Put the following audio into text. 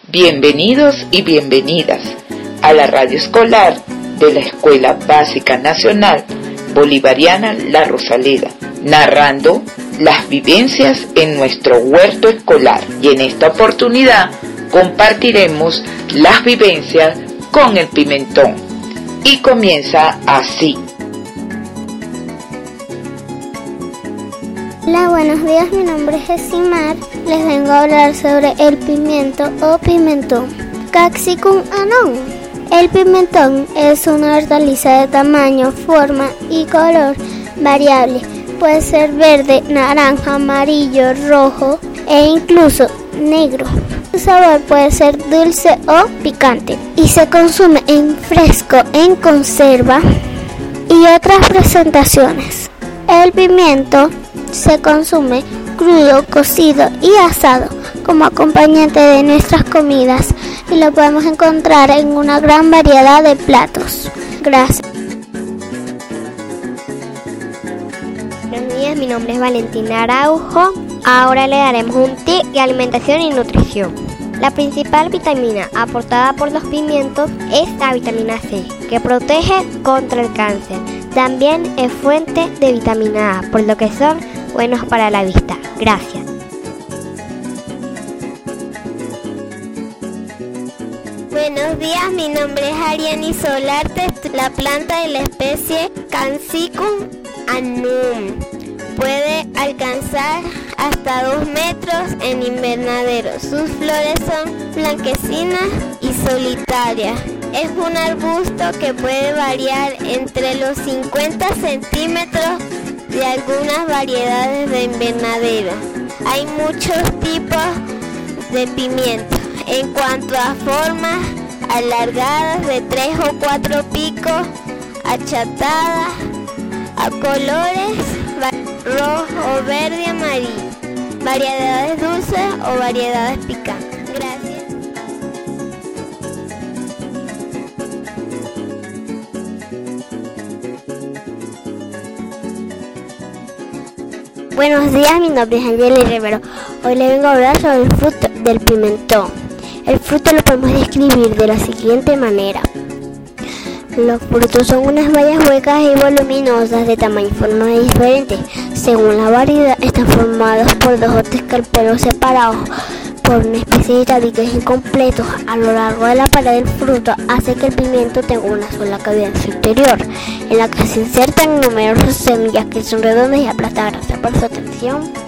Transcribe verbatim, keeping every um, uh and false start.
Bienvenidos y bienvenidas a la radio escolar de la Escuela Básica Nacional Bolivariana La Rosaleda, narrando las vivencias en nuestro huerto escolar. Y en esta oportunidad compartiremos las vivencias con el pimentón. Y comienza así. Hola, buenos días, mi nombre es Jesimar. Les vengo a hablar sobre el pimiento o pimentón. Capsicum annum. El pimentón es una hortaliza de tamaño, forma y color variable. Puede ser verde, naranja, amarillo, rojo e incluso negro. Su sabor puede ser dulce o picante y se consume en fresco, en conserva y otras presentaciones. El pimiento se consume crudo, cocido y asado como acompañante de nuestras comidas y lo podemos encontrar en una gran variedad de platos. Gracias. Buenos días, mi nombre es Valentina Araujo. Ahora le daremos un tip de alimentación y nutrición. La principal vitamina aportada por los pimientos es la vitamina C, que protege contra el cáncer. También es fuente de vitamina A, por lo que son buenos para la vista. Gracias. Buenos días, mi nombre es Ariani Solarte, la planta de la especie Capsicum annum. Puede alcanzar hasta dos metros en invernadero. Sus flores son blanquecinas y solitarias. Es un arbusto que puede variar entre los cincuenta centímetros de algunas variedades de invernadero. Hay muchos tipos de pimiento. En cuanto a formas, alargadas de tres o cuatro picos, achatadas, a colores rojo, verde, amarillo, variedades dulces o variedades picantes. Gracias. Buenos días, mi nombre es Angeli Rivero. Hoy le vengo a hablar sobre el fruto del pimentón. El fruto lo podemos describir de la siguiente manera. Los frutos son unas bayas huecas y voluminosas de tamaño y forma diferentes. Según la variedad, están formados por dos o tres carpelos separados por una especie de tabiques incompletos. A lo largo de la pared del fruto hace que el pimiento tenga una sola cavidad en su interior, en la que se insertan numerosas semillas que son redondas y aplastadas. Gracias por su atención.